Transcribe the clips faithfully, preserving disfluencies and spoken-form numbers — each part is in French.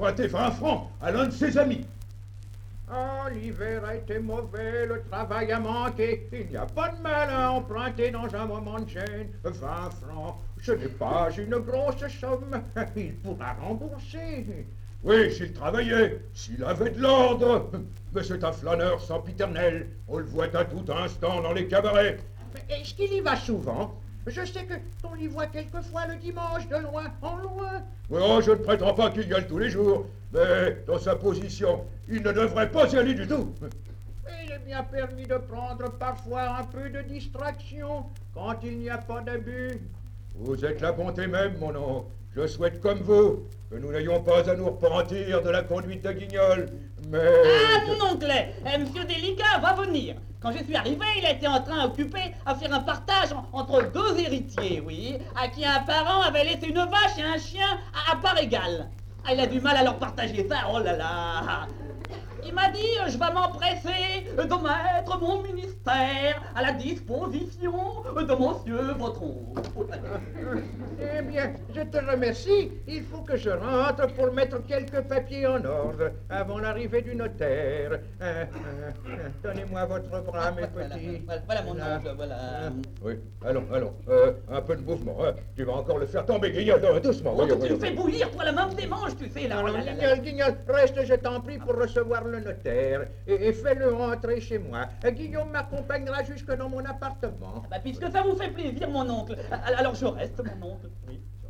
emprunté vingt francs à l'un de ses amis. Ah, l'hiver a été mauvais, le travail a manqué. Il n'y a pas de mal à emprunter dans un moment de gêne. vingt francs, ce n'est pas une grosse somme. Il pourra rembourser. Oui, s'il travaillait, s'il avait de l'ordre. Mais c'est un flâneur sempiternel. On le voit à tout instant dans les cabarets. Mais est-ce qu'il y va souvent? Je sais que on y voit quelquefois le dimanche, de loin en loin. Oh, je ne prétends pas qu'il y aille tous les jours, mais dans sa position, il ne devrait pas y aller du tout. Il est bien permis de prendre parfois un peu de distraction quand il n'y a pas d'abus. Vous êtes la bonté même, mon oncle. Je souhaite comme vous que nous n'ayons pas à nous repentir de la conduite de Guignol, mais... Ah, mon oncle, euh, Monsieur Délicat va venir. Quand je suis arrivé, il était en train occupé à faire un partage en- entre deux héritiers, oui, à qui un parent avait laissé une vache et un chien à, à part égale. Ah, il a du mal à leur partager ça, oh là là. Il m'a dit, euh, je vais m'empresser de mettre mon ministère à la disposition de monsieur votre oncle. Eh bien, je te remercie. Il faut que je rentre pour mettre quelques papiers en ordre avant l'arrivée du notaire. Euh, euh, euh, Donnez-moi votre bras, mes Voilà, petits. voilà, voilà mon Là. oncle, voilà. Oui, allons, allons. Euh, un peu de mouvement. Hein. Tu vas encore le faire tomber, Guignol. Non, doucement. Oh, voyons, tu le voyons. fais bouillir, toi, la même démange, tu sais, là. Non, oh non, là là là. Guignol, Guignol, reste, je t'en prie, pour recevoir le notaire et, et fais-le rentrer chez moi. Euh, Guillaume m'accompagnera jusque dans mon appartement. Bah, puisque ça vous fait plaisir, mon oncle, alors je reste, mon oncle. Oui, je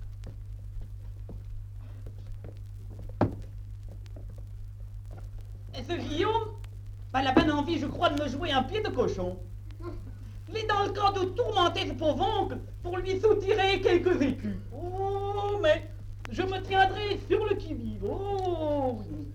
reste. Et ce Guillaume, bah, il a bien envie, je crois, de me jouer un pied de cochon. Il est dans le camp de tourmenter ce pauvre oncle pour lui soutirer quelques écus. Oh, mais je me tiendrai sur le qui-vive. Oh, oui.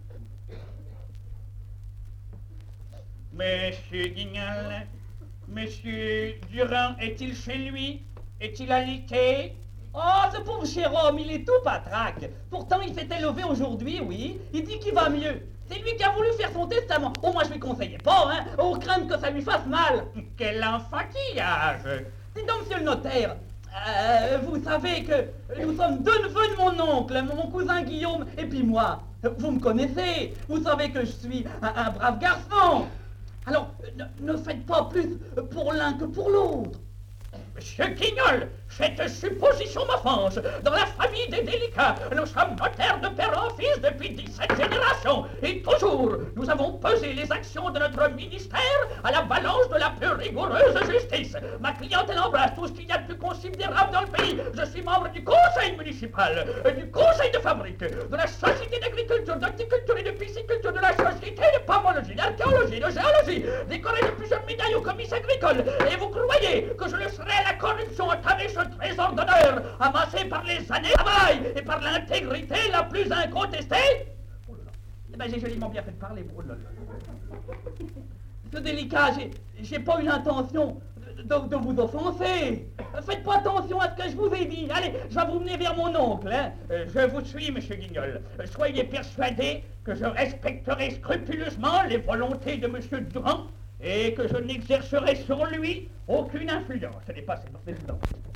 Monsieur Guignol, Monsieur Durand est-il chez lui? Est-il alité? Oh, ce pauvre cher homme, il est tout patraque. Pourtant, il s'est élevé aujourd'hui, oui. Il dit qu'il va mieux. C'est lui qui a voulu faire son testament. Oh, moi, je lui conseillais pas, hein. Au crainte que ça lui fasse mal. Quel enfantillage! Dis donc, monsieur le notaire, euh, vous savez que nous sommes deux neveux de mon oncle, mon cousin Guillaume, et puis moi. Vous me connaissez. Vous savez que je suis un, un brave garçon. Alors, ne, ne faites pas plus pour l'un que pour l'autre. Monsieur Guignol, cette supposition m'offense. Dans la famille des délicats, nous sommes notaires de père en fils depuis dix-sept générations. Et toujours, nous avons pesé les actions de notre ministère à la balance de la plus rigoureuse justice. Ma clientèle embrasse tout ce qu'il y a de plus considérable dans le pays. Je suis membre du conseil municipal, du conseil de fabrique, de la société d'agriculture, d'horticulture et de pisciculture, de la société de pammologie, d'archéologie, de géologie, décoré de plusieurs médailles au commis agricole. Et vous croyez que je laisserai la corruption entamer ce trésor d'honneur amassé par les années de travail et par l'intégrité la plus incontestée? Oh là là. Eh ben, j'ai joliment bien fait de parler. Oh là là. C'est délicat, j'ai, j'ai pas eu l'intention de, de- de vous offenser. Faites pas attention à ce que je vous ai dit. Allez, je vais vous mener vers mon oncle, hein. Euh, Je vous suis, monsieur Guignol. Euh, Soyez persuadé que je respecterai scrupuleusement les volontés de monsieur Durand et que je n'exercerai sur lui aucune influence. Ce n'est pas cette présidence.